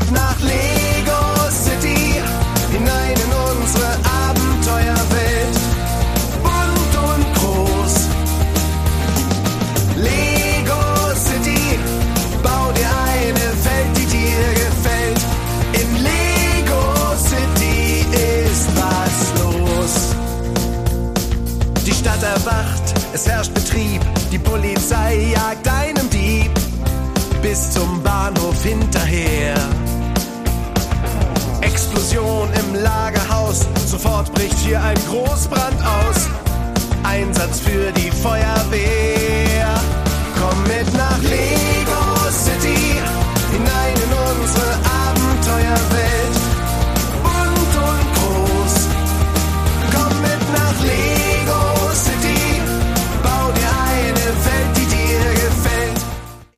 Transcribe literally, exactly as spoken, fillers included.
mit nach Lego City, hinein in unsere Abenteuerwelt. Bunt und groß. Lego City, bau dir eine Welt, die dir gefällt. In Lego City ist was los. Die Stadt erwacht, es herrscht Betrieb, die Polizei jagt einem Dieb bis zum Bahnhof hinterher. Explosion im Lagerhaus, sofort bricht hier ein Großbrand aus. Einsatz für die Feuerwehr, komm mit nach Lego